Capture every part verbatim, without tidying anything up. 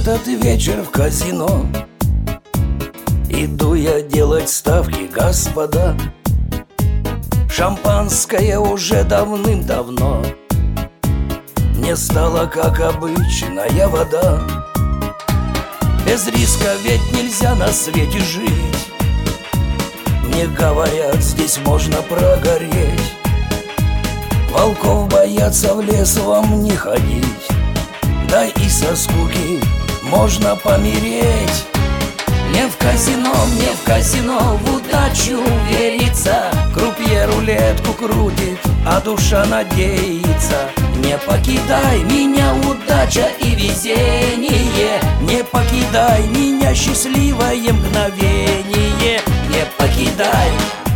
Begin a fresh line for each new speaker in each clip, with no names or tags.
этот вечер в казино. Иду я делать ставки, господа. Шампанское уже давным-давно не стало, как обычная вода. Без риска ведь нельзя на свете жить. Мне говорят, здесь можно прогореть. Волков боятся, в лес вам не ходить. Да и со скуки можно помереть. Не в казино, мне в казино в удачу верится. Крупье рулетку крутит, а душа надеется. Не покидай меня, удача и везение. Не покидай меня, счастливое мгновение. Не покидай.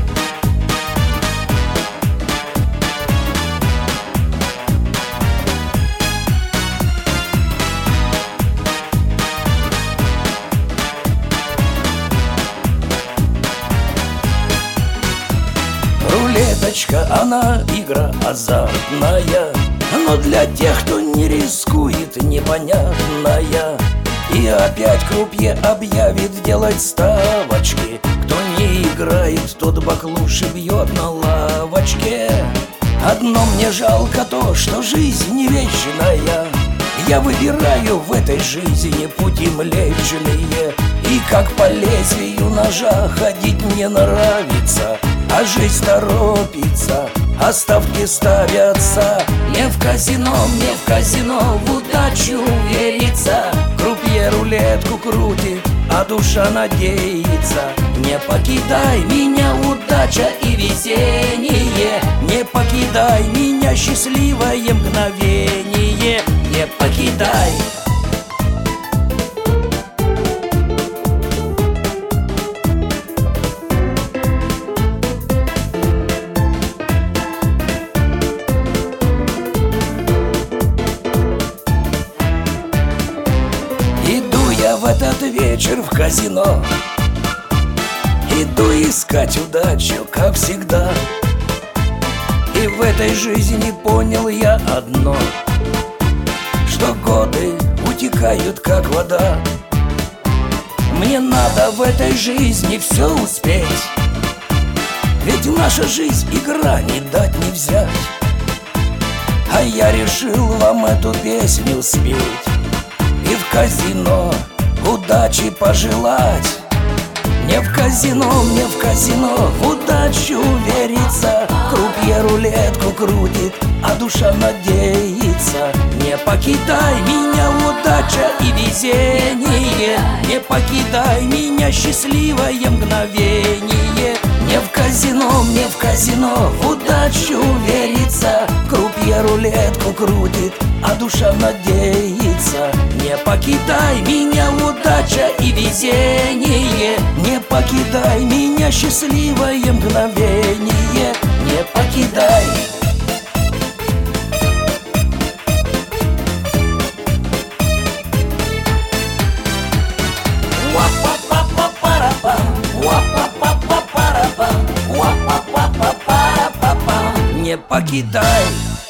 Рулеточка, она игра азартная, но для тех, кто не рискует, непонятная. И опять крупье объявит делать ставочки. Кто не играет, тот баклуши бьет на лавочке. Одно мне жалко то, что жизнь не вечная. Я выбираю в этой жизни пути млечные. И как по лезвию ножа ходить мне нравится. А жизнь торопится, а ставки ставятся. Не в казино, мне в казино в удачу верится. Крупье рулетку крутит, а душа надеется. Не покидай меня, удача и везение. Не покидай меня, счастливое мгновение. Не покидай. В этот вечер в казино иду искать удачу, как всегда. И в этой жизни понял я одно, что годы утекают, как вода. Мне надо в этой жизни все успеть, ведь наша жизнь игра, не дать не взять. А я решил вам эту песню спеть и в казино удачи пожелать. Не в казино, мне в казино в удачу верится. Крупье рулетку крутит, а душа надеется. Не покидай меня, удача и везение. Не покидай меня, счастливое мгновение. Не в казино, мне в казино в удачу верится. Крупье рулетку крутит, а душа надеется. Не покидай меня, удача и везение. Не покидай меня, счастливое мгновение. Не покидай. Не покидай.